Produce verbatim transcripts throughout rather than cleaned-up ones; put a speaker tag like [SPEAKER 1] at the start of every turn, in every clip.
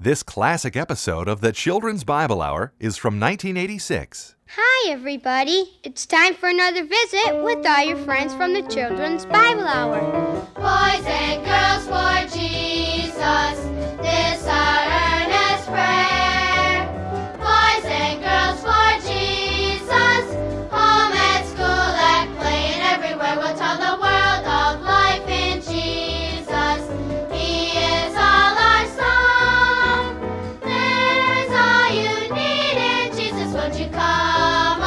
[SPEAKER 1] This classic episode of the Children's Bible Hour is from nineteen eighty-six.
[SPEAKER 2] Hi, everybody. It's time for another visit with all your friends from the Children's Bible Hour.
[SPEAKER 3] Boys and girls for Jesus, this our earnest prayer. Boys and girls for Jesus, home at school, at play, and everywhere. We'll tell the world of life in Jesus. He is all our song. There's all you need in Jesus. Won't you come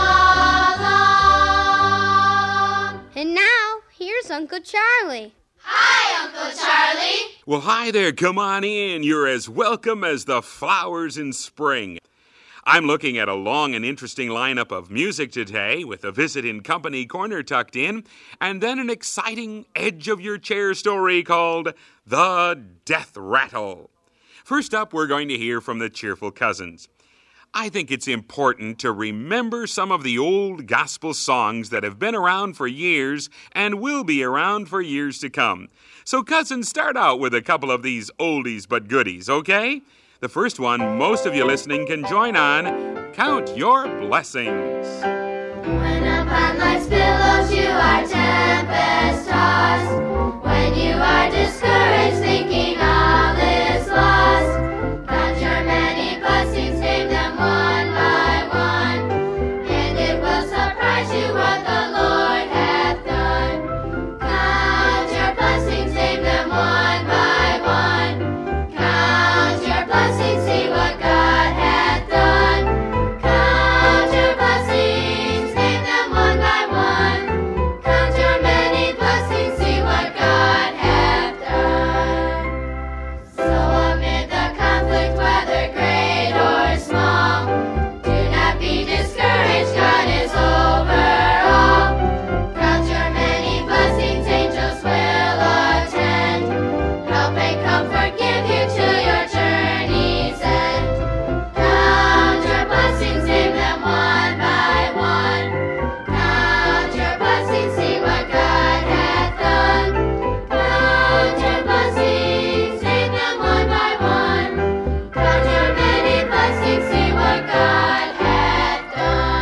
[SPEAKER 3] along?
[SPEAKER 2] And now, here's Uncle Charlie.
[SPEAKER 3] Hi, Uncle Charlie.
[SPEAKER 4] Well, hi there. Come on in. You're as welcome as the flowers in spring. I'm looking at a long and interesting lineup of music today with a visit in Company Corner tucked in, and then an exciting edge-of-your-chair story called The Death Rattle. First up, we're going to hear from the Cheerful Cousins. I think it's important to remember some of the old gospel songs that have been around for years and will be around for years to come. So, cousins, start out with a couple of these oldies but goodies, okay? The first one, most of you listening can join on. Count Your Blessings.
[SPEAKER 3] When upon life's billows you are tempest tossed, when you are discouraged thinking all is lost, count your many blessings, name them one by one, and it will surprise you what the Lord hath done. Count your blessings, name them one by one. Count your blessings, see what God hath done. Count your blessings, name them one by one. Count your many blessings, see what God hath done. So amid the conflict, whether great or small, do not be discouraged, God is over all. Count your many blessings, angels will attend, help and comfort give you to your journey's end. Count your blessings, name them one by one. Count your blessings, see what God hath done. Count your blessings, name them one by one. Count your many blessings, see what God hath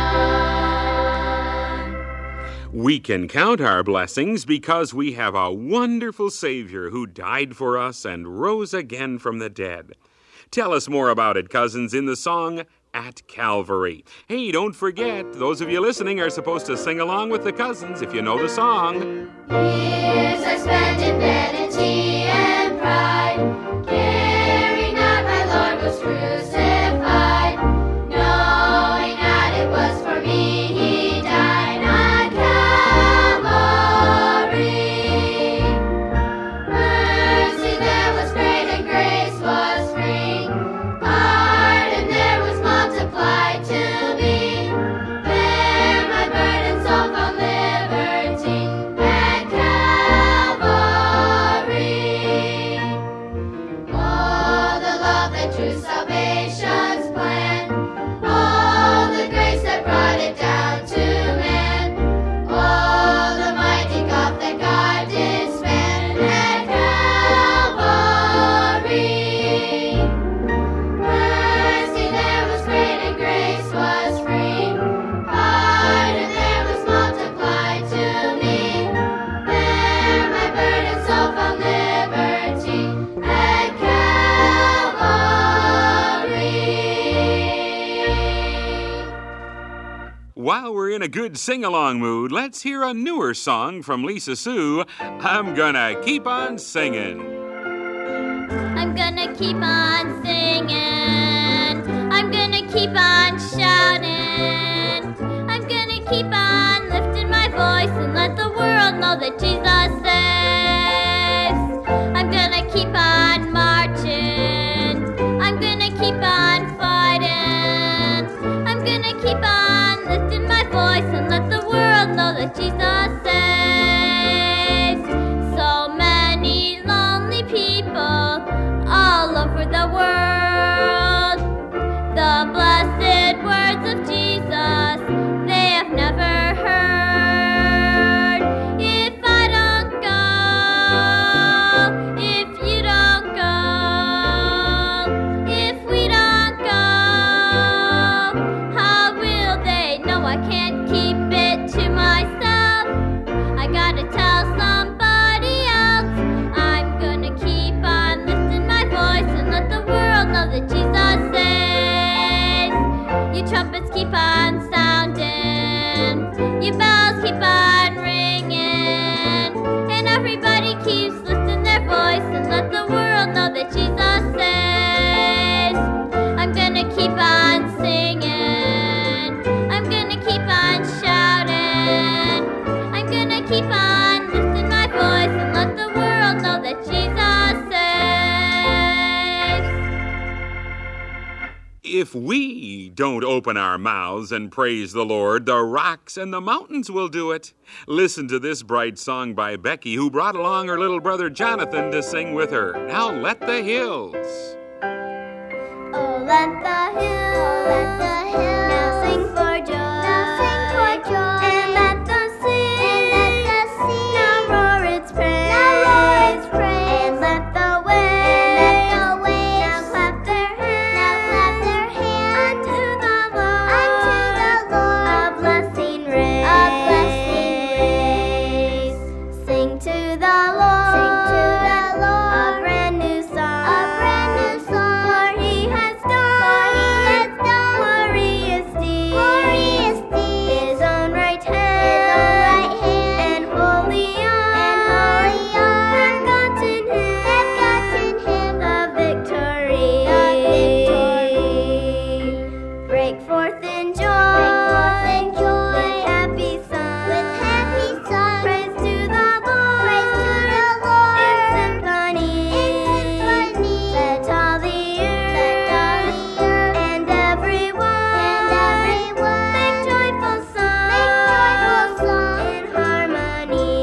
[SPEAKER 3] done.
[SPEAKER 4] We can count our blessings because we have a wonderful Savior who died for us and rose again from the dead. Tell us more about it, cousins, in the song At Calvary. Hey, don't forget, those of you listening are supposed to sing along with the cousins if you know the song.
[SPEAKER 3] Years I spent in vanity and pride, caring not my Lord was crucified, knowing that it was for me He died on Calvary. Mercy there was great and grace was free, pardon there was multiplied to me. There my burden soul found liberty at Calvary. Oh, the love that drew salvation's plan. Oh, the grace that brought it down to man. Oh, the mighty gulf that God did span at Calvary. Mercy there was great and grace was free, pardon there was multiplied to me. There my burden soul found liberty at Calvary.
[SPEAKER 4] While we're in a good sing-along mood, let's hear a newer song from Lisa Sue. I'm gonna keep on singing.
[SPEAKER 5] I'm gonna keep on singing. I'm gonna keep on shouting. I'm gonna keep on lifting my voice and let the world know that Jesus saves. I'm gonna keep on marching. I'm gonna keep on fighting. I'm gonna keep on lifting my voice and let the world know that Jesus saves. So many lonely people all over the world. The blessed words of Jesus they have never heard. If I don't keep on sounding. Your bells keep on ringing. And everybody keeps lifting their voice and let the world know that Jesus saves. I'm gonna keep on singing. I'm gonna keep on shouting. I'm gonna keep on lifting my voice and let the world know that Jesus saves.
[SPEAKER 4] If we don't open our mouths and praise the Lord, the rocks and the mountains will do it. Listen to this bright song by Becky, who brought along her little brother Jonathan to sing with her. Now let the hills.
[SPEAKER 5] Oh, let the hills, let the hills now sing for joy, now sing for joy, and let the sea, and let the sea now roar its praise, now roar its praise, and let the waves, and let the waves now clap their hands, now clap their hands unto the Lord, unto the Lord, a blessing raise, a blessing raise. Sing to the Lord, sing to the Lord, a brand new song, a brand new song, for He has done, for He has done glorious deeds, glorious deeds. His own right hand, His own right hand, and holy arm, and holy arm have gotten Him, have gotten Him the victory, the victory. Break forth in joy, break forth in joy, with happy song, with happy song. Praise to the Lord, praise to the Lord, in symphony, in symphony. Let all the earth, let all the earth, and everyone, and everyone, make joyful song, make joyful song, in harmony,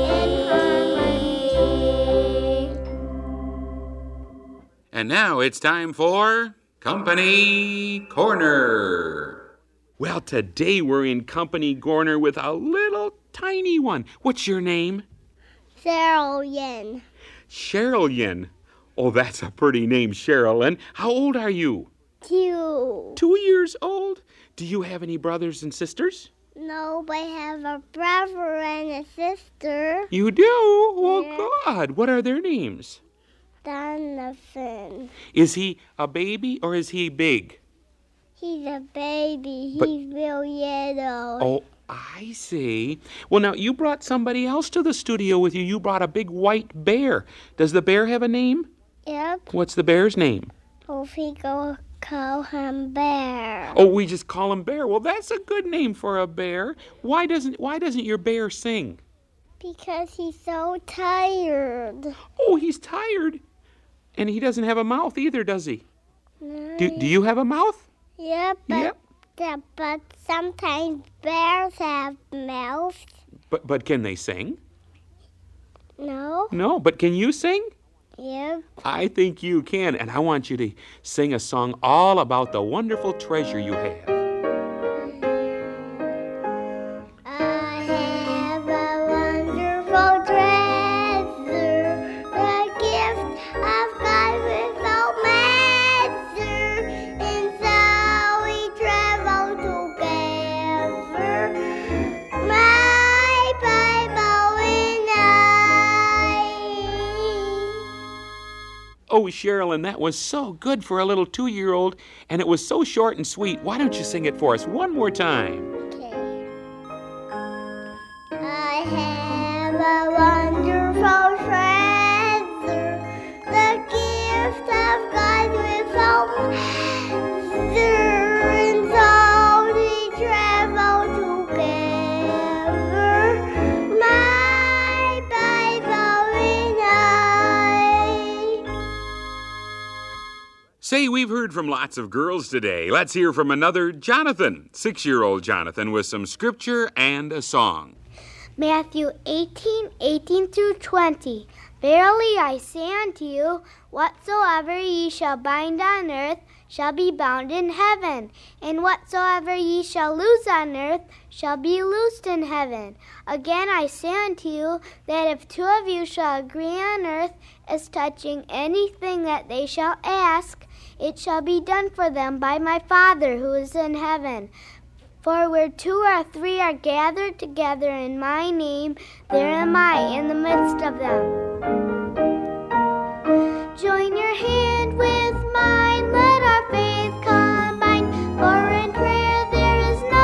[SPEAKER 5] in harmony.
[SPEAKER 4] And now it's time for Company Corner. Well, today we're in Company Corner with a little tiny one. What's your name?
[SPEAKER 2] Cheryl Yin.
[SPEAKER 4] Sherilyn. Oh, that's a pretty name, Sherilyn. How old are you?
[SPEAKER 2] Two.
[SPEAKER 4] Two years old? Do you have any brothers and sisters?
[SPEAKER 2] No, but I have a brother and a sister.
[SPEAKER 4] You do? Well,
[SPEAKER 2] Yeah.
[SPEAKER 4] good. What are their names?
[SPEAKER 2] Jonathan.
[SPEAKER 4] Is he a baby or is he big?
[SPEAKER 2] He's a baby.
[SPEAKER 4] But-
[SPEAKER 2] He's real yellow.
[SPEAKER 4] Oh, I see. Well, now, you brought somebody else to the studio with you. You brought a big white bear. Does the bear have a name?
[SPEAKER 2] Yep.
[SPEAKER 4] What's the bear's name?
[SPEAKER 2] Well, we go call him Bear.
[SPEAKER 4] Oh, we just call him Bear. Well, that's a good name for a bear. Why doesn't Why doesn't your bear sing?
[SPEAKER 2] Because he's so tired.
[SPEAKER 4] Oh, he's tired. And he doesn't have a mouth either, does he?
[SPEAKER 2] No.
[SPEAKER 4] Do, do you have a mouth?
[SPEAKER 2] Yep, but,
[SPEAKER 4] Yep.
[SPEAKER 2] the- but sometimes bears have mouths.
[SPEAKER 4] But but can they sing?
[SPEAKER 2] No?
[SPEAKER 4] No, but can you sing?
[SPEAKER 2] Yep.
[SPEAKER 4] I think you can, and I want you to sing a song all about the wonderful treasure you have.
[SPEAKER 2] I have a wonderful treasure, the gift of God without measure, and so we travel together, my Bible and I.
[SPEAKER 4] Oh, Sherilyn, that was so good for a little two-year-old, and it was so short and sweet. Why don't you sing it for us one more time?
[SPEAKER 2] Okay. I have a wonderful treasure, the gift of God without measure, and so we travel together, my Bible and I.
[SPEAKER 4] Say, we've heard from lots of girls today. Let's hear from another Jonathan, six-year-old Jonathan, with some scripture and a song.
[SPEAKER 2] Matthew eighteen, eighteen through twenty. Verily I say unto you, whatsoever ye shall bind on earth shall be bound in heaven, and whatsoever ye shall loose on earth shall be loosed in heaven. Again I say unto you, that if two of you shall agree on earth as touching anything that they shall ask, it shall be done for them by my Father who is in heaven. For where two or three are gathered together in my name, there am I in the midst of them. Join your hand with mine, let our faith combine, for in prayer there is no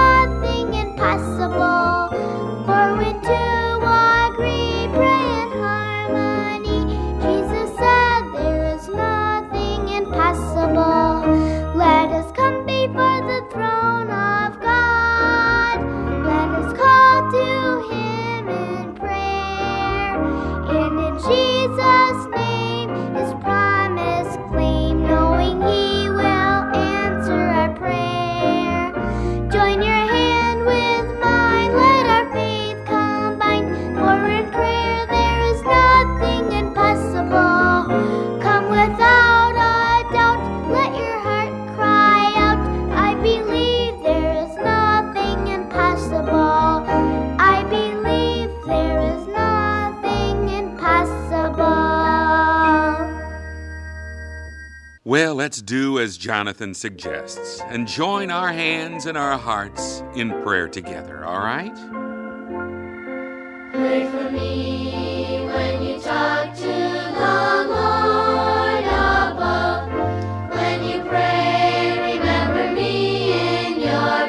[SPEAKER 4] Well, let's do as Jonathan suggests and join our hands and our hearts in prayer together, all right?
[SPEAKER 3] Pray for me when you talk to the Lord above. When you pray, remember me in your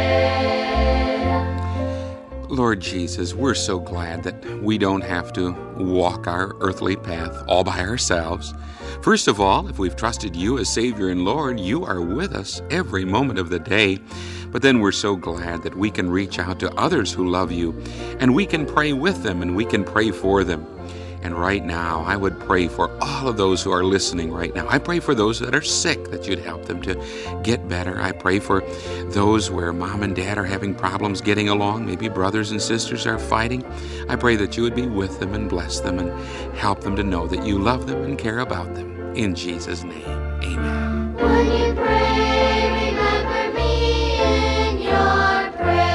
[SPEAKER 3] prayer.
[SPEAKER 4] Lord Jesus, we're so glad that we don't have to walk our earthly path all by ourselves. First of all, if we've trusted you as Savior and Lord, you are with us every moment of the day. But then we're so glad that we can reach out to others who love you, and we can pray with them, and we can pray for them. And right now, I would pray for all of those who are listening right now. I pray for those that are sick, that you'd help them to get better. I pray for those where mom and dad are having problems getting along. Maybe brothers and sisters are fighting. I pray that you would be with them and bless them and help them to know that you love them and care about them. In Jesus' name, amen.
[SPEAKER 3] When you pray, remember me in your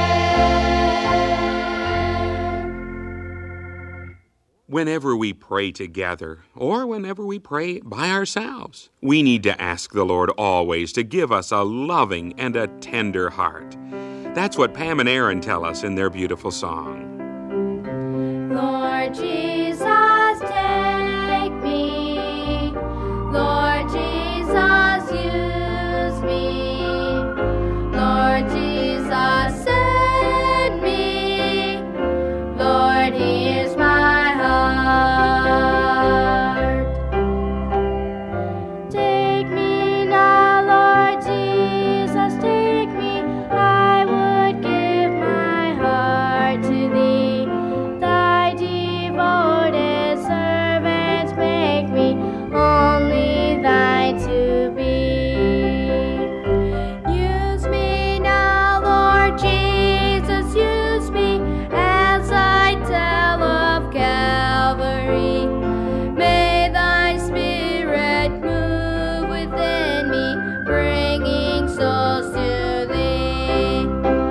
[SPEAKER 3] prayer.
[SPEAKER 4] Whenever we pray together, or whenever we pray by ourselves, we need to ask the Lord always to give us a loving and a tender heart. That's what Pam and Aaron tell us in their beautiful song.
[SPEAKER 5] Lord Jesus, take me. Lord Jesus, use me. Lord Jesus, send me. Lord, here's my heart. Take me now, Lord Jesus, take me. I would give my heart to thee. Thy devoted servant, make me only thine to be. Use me now, Lord Jesus, use me as I tell of Calvary. May thy Spirit move within me, bringing souls to thee.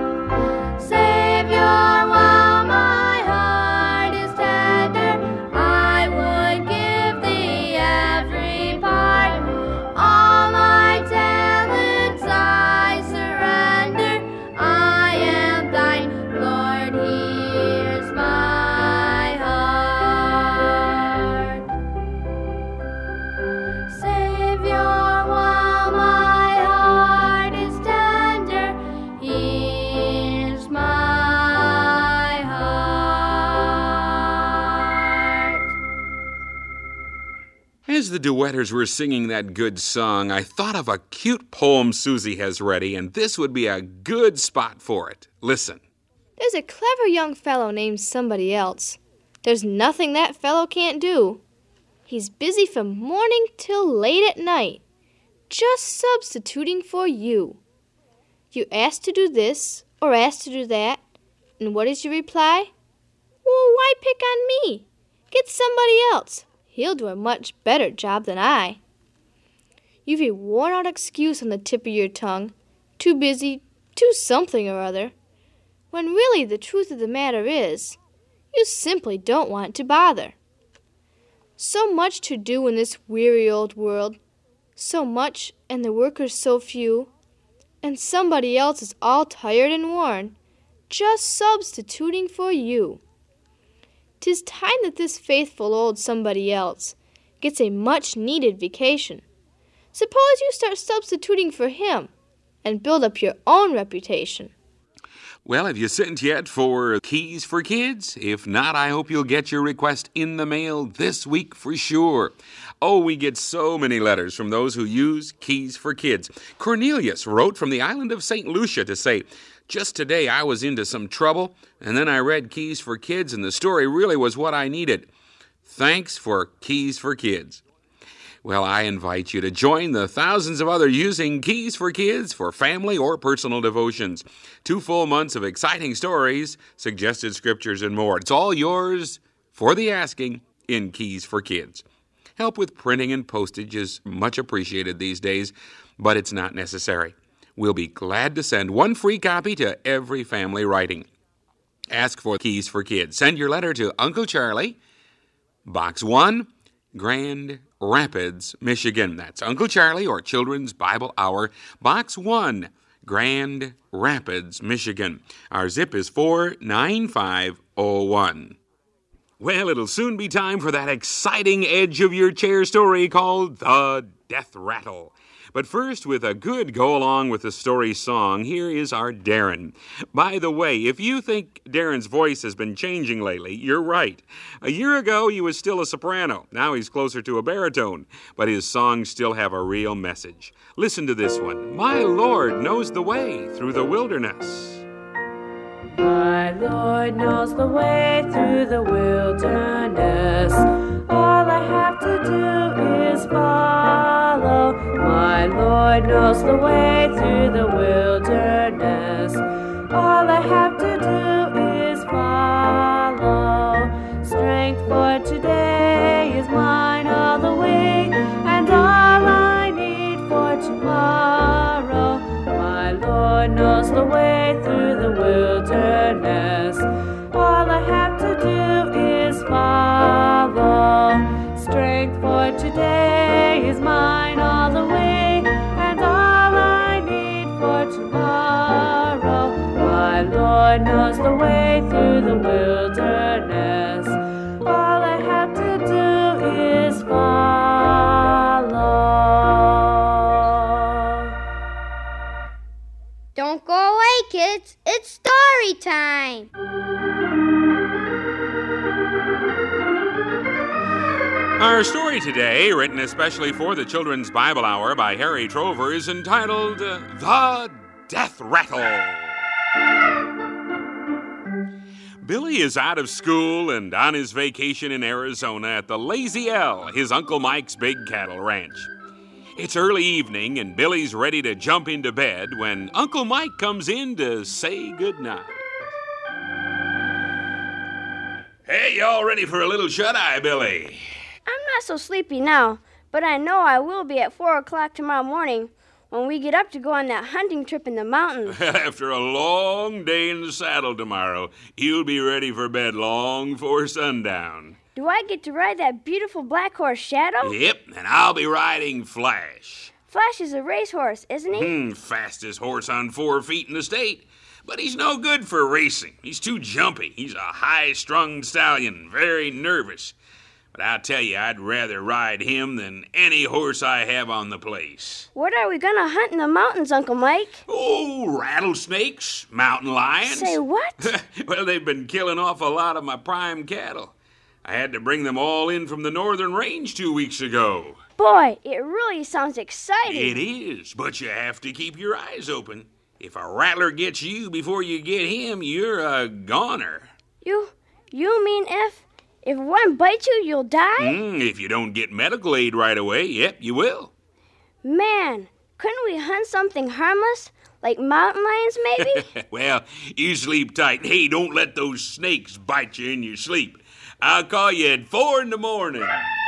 [SPEAKER 5] Savior, while my heart is tender, I would give thee every part. All my talents I surrender. I am thine, Lord, here's my heart. Savior, while my heart is tender, here's my heart.
[SPEAKER 4] As the duetters were singing that good song, I thought of a cute poem Susie has ready, and this would be a good spot for it. Listen.
[SPEAKER 6] There's a clever young fellow named somebody else. There's nothing that fellow can't do. He's busy from morning till late at night, just substituting for you. You ask to do this or ask to do that, and what is your reply? Well, why pick on me? Get somebody else. He'll do a much better job than I. You've a worn-out excuse on the tip of your tongue. Too busy, too something or other. When really the truth of the matter is, you simply don't want to bother. So much to do in this weary old world. So much, and the workers so few. And somebody else is all tired and worn, just substituting for you. 'Tis time that this faithful old somebody else gets a much-needed vacation. Suppose you start substituting for him and build up your own reputation.
[SPEAKER 4] Well, have you sent yet for Keys for Kids? If not, I hope you'll get your request in the mail this week for sure. Oh, we get so many letters from those who use Keys for Kids. Cornelius wrote from the island of Saint Lucia to say, just today I was into some trouble, and then I read Keys for Kids, and the story really was what I needed. Thanks for Keys for Kids. Well, I invite you to join the thousands of others using Keys for Kids for family or personal devotions. Two full months of exciting stories, suggested scriptures, and more. It's all yours for the asking in Keys for Kids. Help with printing and postage is much appreciated these days, but it's not necessary. We'll be glad to send one free copy to every family writing. Ask for Keys for Kids. Send your letter to Uncle Charlie, Box one, Grand Rapids, Michigan. That's Uncle Charlie or Children's Bible Hour, Box one, Grand Rapids, Michigan. Our zip is four nine five oh one. Well, it'll soon be time for that exciting edge-of-your-chair story called The Death Rattle. But first, with a good go-along-with-the-story song, here is our Darren. By the way, if you think Darren's voice has been changing lately, you're right. A year ago, he was still a soprano. Now he's closer to a baritone. But his songs still have a real message. Listen to this one. My Lord knows the way through the wilderness.
[SPEAKER 7] My Lord knows the way through the wilderness. All I have to do is follow. My Lord knows the way through the wilderness. All I have to do is follow. Strength for today is mine all the way, and all I need for tomorrow. My Lord knows the way through the wilderness. All I have to do is follow. Strength for today is mine all the way, and all I need for tomorrow. My Lord knows the way through the wilderness. All I have to do is follow.
[SPEAKER 2] Don't go away, kids. It's story time.
[SPEAKER 4] Our story today, written especially for the Children's Bible Hour by Harry Trover, is entitled uh, The Death Rattle. Billy is out of school and on his vacation in Arizona at the Lazy L, his Uncle Mike's big cattle ranch. It's early evening and Billy's ready to jump into bed when Uncle Mike comes in to say goodnight. Hey, y'all ready for a little shut-eye, Billy?
[SPEAKER 8] I'm not so sleepy now, but I know I will be at four o'clock tomorrow morning when we get up to go on that hunting trip in the mountains.
[SPEAKER 4] After a long day in the saddle tomorrow, you'll be ready for bed long before sundown.
[SPEAKER 8] Do I get to ride that beautiful black horse, Shadow?
[SPEAKER 4] Yep, and I'll be riding Flash.
[SPEAKER 8] Flash is a racehorse, isn't he?
[SPEAKER 4] Hmm, fastest horse on four feet in the state. But he's no good for racing. He's too jumpy. He's a high-strung stallion, very nervous. But I'll tell you, I'd rather ride him than any horse I have on the place.
[SPEAKER 8] What are we going to hunt in the mountains, Uncle Mike?
[SPEAKER 4] Oh, rattlesnakes, mountain lions.
[SPEAKER 8] Say what?
[SPEAKER 4] Well, they've been killing off a lot of my prime cattle. I had to bring them all in from the northern range two weeks ago.
[SPEAKER 8] Boy, it really sounds exciting.
[SPEAKER 4] It is, but you have to keep your eyes open. If a rattler gets you before you get him, you're a goner.
[SPEAKER 8] You, you mean if... If one bites you, you'll die?
[SPEAKER 4] Mm, if you don't get medical aid right away, yep, you will.
[SPEAKER 8] Man, couldn't we hunt something harmless? Like mountain lions, maybe?
[SPEAKER 4] Well, you sleep tight. Hey, don't let those snakes bite you in your sleep. I'll call you at four in the morning.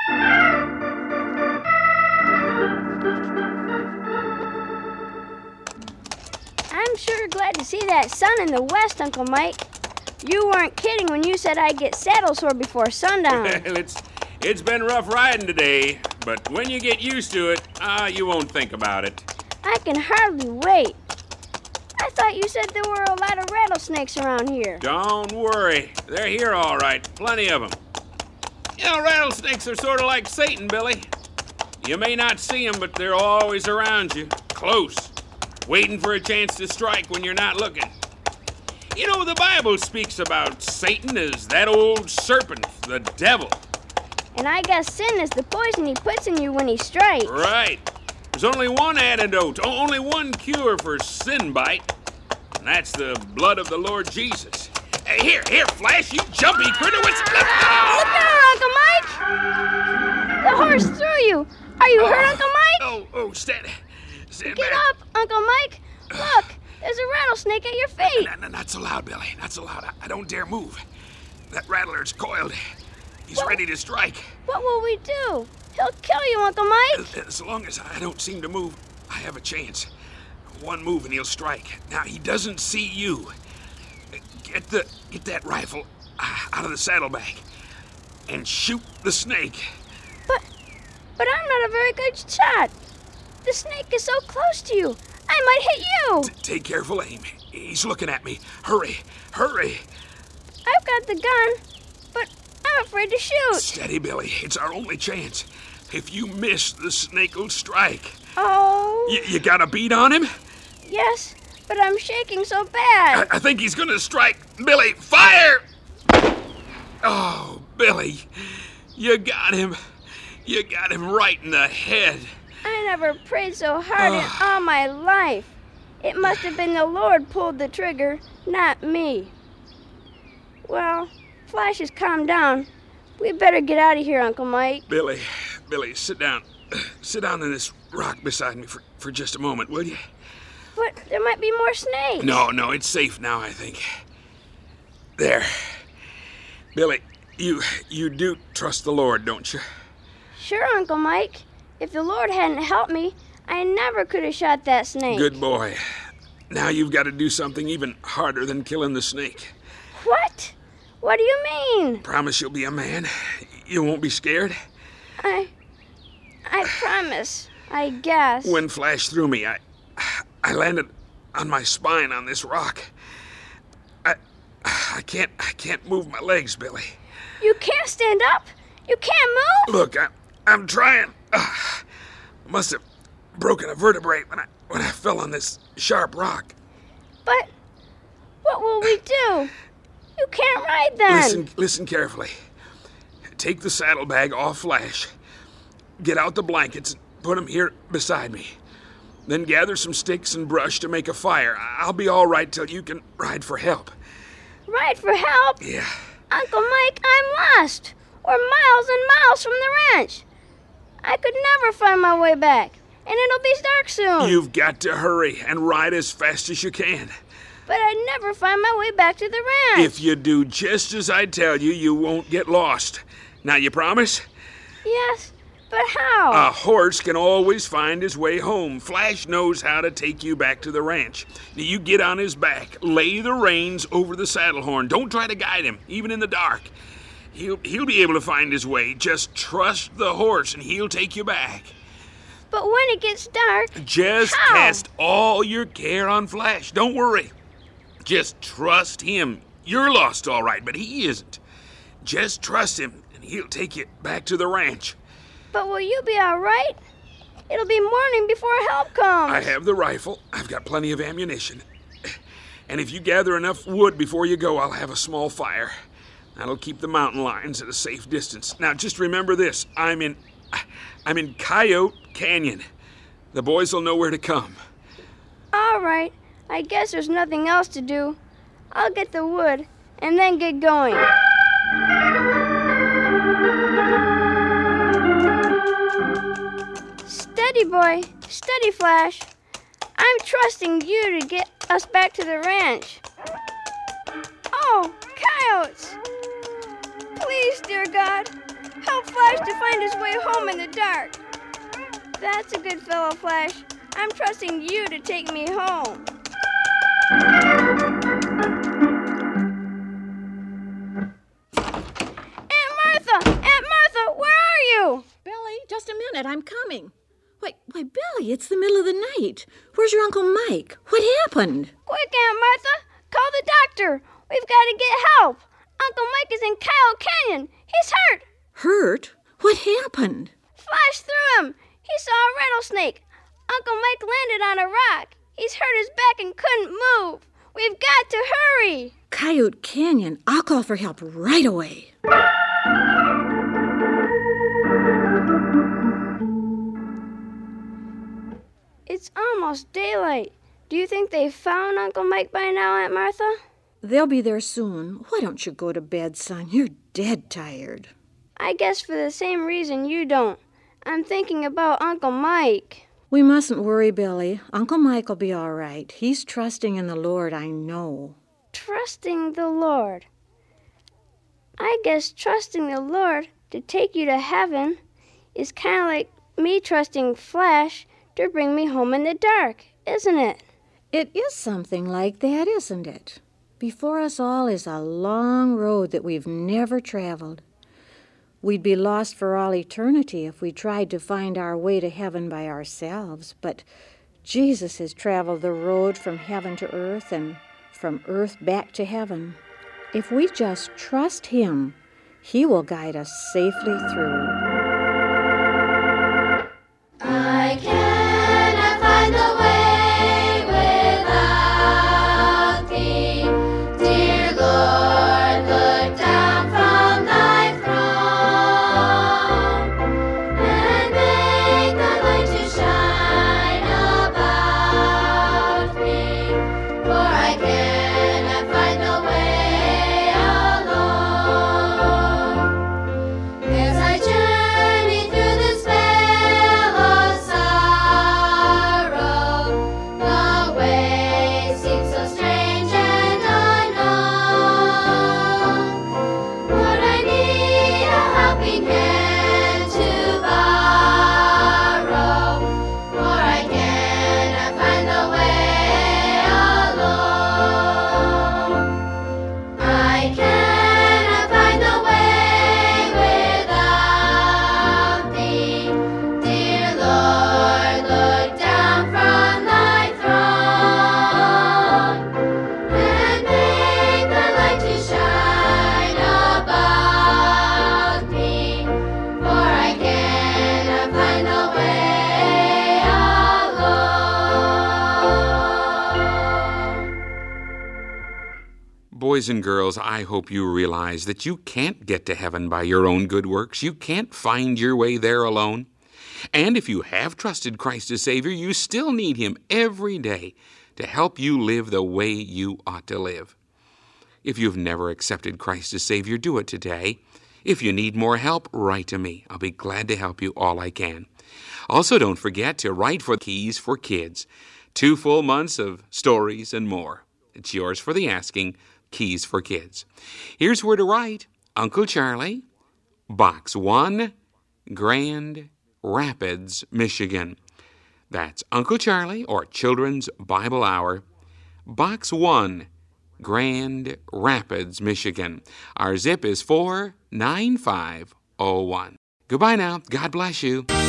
[SPEAKER 8] I'm sure glad to see that sun in the west, Uncle Mike. You weren't kidding when you said I'd get saddle sore before sundown.
[SPEAKER 4] Well, it's, it's been rough riding today, but when you get used to it, uh, you won't think about it.
[SPEAKER 8] I can hardly wait. I thought you said there were a lot of rattlesnakes around here.
[SPEAKER 4] Don't worry. They're here all right. Plenty of them. You know, rattlesnakes are sort of like Satan, Billy. You may not see them, but they're always around you. Close. Waiting for a chance to strike when you're not looking. You know, the Bible speaks about Satan as that old serpent, the devil.
[SPEAKER 8] And I guess sin is the poison he puts in you when he strikes.
[SPEAKER 4] Right. There's only one antidote, only one cure for sin bite, and that's the blood of the Lord Jesus. Hey, here, here, Flash, you jumpy critter. What's...
[SPEAKER 8] Look out, Uncle Mike! The horse threw you. Are you
[SPEAKER 4] oh,
[SPEAKER 8] hurt, Uncle Mike?
[SPEAKER 4] Oh, oh, stand, stand
[SPEAKER 8] Get
[SPEAKER 4] back.
[SPEAKER 8] up, Uncle Mike. Look. There's a rattlesnake at your feet.
[SPEAKER 4] No, no, not so loud, Billy. Not so loud. I, I don't dare move. That rattler's coiled. He's
[SPEAKER 8] what,
[SPEAKER 4] ready to strike.
[SPEAKER 8] What will we do? He'll kill you, Uncle Mike.
[SPEAKER 4] As, as long as I don't seem to move, I have a chance. One move and he'll strike. Now, he doesn't see you. Get the get that rifle out of the saddlebag and shoot the snake.
[SPEAKER 8] But but I'm not a very good shot. The snake is so close to you. I might hit you.
[SPEAKER 4] T- take careful aim. He's looking at me. Hurry, hurry.
[SPEAKER 8] I've got the gun, but I'm afraid to shoot.
[SPEAKER 4] Steady, Billy. It's our only chance. If you miss, the snake will strike.
[SPEAKER 8] Oh.
[SPEAKER 4] Y- you got a bead on him?
[SPEAKER 8] Yes, but I'm shaking so bad.
[SPEAKER 4] I, I think he's gonna strike. Billy, fire! Oh, Billy, you got him. You got him right in the head.
[SPEAKER 8] I never prayed so hard in all my life. It must have been the Lord pulled the trigger, not me. Well, Flash has calmed down. We'd better get out of here, Uncle Mike.
[SPEAKER 4] Billy, Billy, sit down. Sit down on this rock beside me for, for just a moment, will you?
[SPEAKER 8] But there might be more snakes.
[SPEAKER 4] No, no, it's safe now, I think. There. Billy, you you do trust the Lord, don't you?
[SPEAKER 8] Sure, Uncle Mike. If the Lord hadn't helped me, I never could have shot that snake.
[SPEAKER 4] Good boy. Now you've got to do something even harder than killing the snake.
[SPEAKER 8] What? What do you mean?
[SPEAKER 4] Promise you'll be a man. You won't be scared?
[SPEAKER 8] I... I promise, I guess.
[SPEAKER 4] When Flash threw me, I... I landed on my spine on this rock. I... I can't... I can't move my legs, Billy.
[SPEAKER 8] You can't stand up? You can't move?
[SPEAKER 4] Look, I, I'm trying. Uh, must have broken a vertebrae when I when I fell on this sharp rock.
[SPEAKER 8] But what will we do? You can't ride then.
[SPEAKER 4] Listen, listen carefully. Take the saddlebag off Flash. Get out the blankets and put them here beside me. Then gather some sticks and brush to make a fire. I'll be all right till you can ride for help.
[SPEAKER 8] Ride for help?
[SPEAKER 4] Yeah.
[SPEAKER 8] Uncle Mike, I'm lost. We're miles and miles from the ranch. I could never find my way back, and it'll be dark soon.
[SPEAKER 4] You've got to hurry and ride as fast as you can.
[SPEAKER 8] But I'd never find my way back to the ranch.
[SPEAKER 4] If you do just as I tell you, you won't get lost. Now, you promise?
[SPEAKER 8] Yes, but how?
[SPEAKER 4] A horse can always find his way home. Flash knows how to take you back to the ranch. Now, you get on his back, lay the reins over the saddle horn. Don't try to guide him, even in the dark. He'll, he'll be able to find his way. Just trust the horse, and he'll take you back.
[SPEAKER 8] But when it gets dark,
[SPEAKER 4] Just
[SPEAKER 8] how?
[SPEAKER 4] cast all your care on Flash. Don't worry. Just trust him. You're lost, all right, but he isn't. Just trust him, and he'll take you back to the ranch.
[SPEAKER 8] But will you be all right? It'll be morning before help comes.
[SPEAKER 4] I have the rifle. I've got plenty of ammunition. And if you gather enough wood before you go, I'll have a small fire. That'll keep the mountain lions at a safe distance. Now, just remember this. I'm in... I'm in Coyote Canyon. The boys will know where to come.
[SPEAKER 8] All right. I guess there's nothing else to do. I'll get the wood and then get going. Steady, boy. Steady, Flash. I'm trusting you to get us back to the ranch. Oh, coyotes! Please, dear God, help Flash to find his way home in the dark. That's a good fellow, Flash. I'm trusting you to take me home. Aunt Martha! Aunt Martha, where are you?
[SPEAKER 9] Billy, just a minute. I'm coming. Why, why, Billy, it's the middle of the night. Where's your Uncle Mike? What happened?
[SPEAKER 8] Quick, Aunt Martha! Call the doctor! We've got to get help! Uncle Mike is in Coyote Canyon! He's hurt!
[SPEAKER 9] Hurt? What happened?
[SPEAKER 8] Flash threw him! He saw a rattlesnake! Uncle Mike landed on a rock! He's hurt his back and couldn't move! We've got to hurry!
[SPEAKER 9] Coyote Canyon. I'll call for help right away.
[SPEAKER 8] It's almost daylight. Do you think they've found Uncle Mike by now, Aunt Martha?
[SPEAKER 9] They'll be there soon. Why don't you go to bed, son? You're dead tired.
[SPEAKER 8] I guess for the same reason you don't. I'm thinking about Uncle Mike.
[SPEAKER 9] We mustn't worry, Billy. Uncle Mike will be all right. He's trusting in the Lord, I know.
[SPEAKER 8] Trusting the Lord. I guess trusting the Lord to take you to heaven is kind of like me trusting Flash to bring me home in the dark, isn't it?
[SPEAKER 9] It is something like that, isn't it? Before us all is a long road that we've never traveled.
[SPEAKER 10] We'd be lost for all eternity if we tried to find our way to heaven by ourselves. But Jesus has traveled the road from heaven to earth and from earth back to heaven. If we just trust Him, He will guide us safely through.
[SPEAKER 3] I cannot find the way without Thee. Dear Lord, look down from Thy throne and make Thy light to shine about me, for I cannot find the way alone. As I journey through this vale of sorrow, the way seems so strange and unknown. Lord, I need a helping hand to borrow, for I cannot find the way alone. I cannot find the way without Thee. Dear Lord, look down from Thy throne and make Thy light to shine about me, for I cannot find the way alone.
[SPEAKER 4] Boys and girls, I hope you realize that you can't get to heaven by your own good works. You can't find your way there alone. And if you have trusted Christ as Savior, you still need Him every day to help you live the way you ought to live. If you've never accepted Christ as Savior, do it today. If you need more help, write to me. I'll be glad to help you all I can. Also, don't forget to write for Keys for Kids. Two full months of stories and more. It's yours for the asking, Keys for Kids. Here's where to write. Uncle Charlie, Box one, Grand Rapids, Michigan. That's Uncle Charlie or Children's Bible Hour, Box one, Grand Rapids, Michigan. Our zip is four nine five oh one. Goodbye now. God bless you.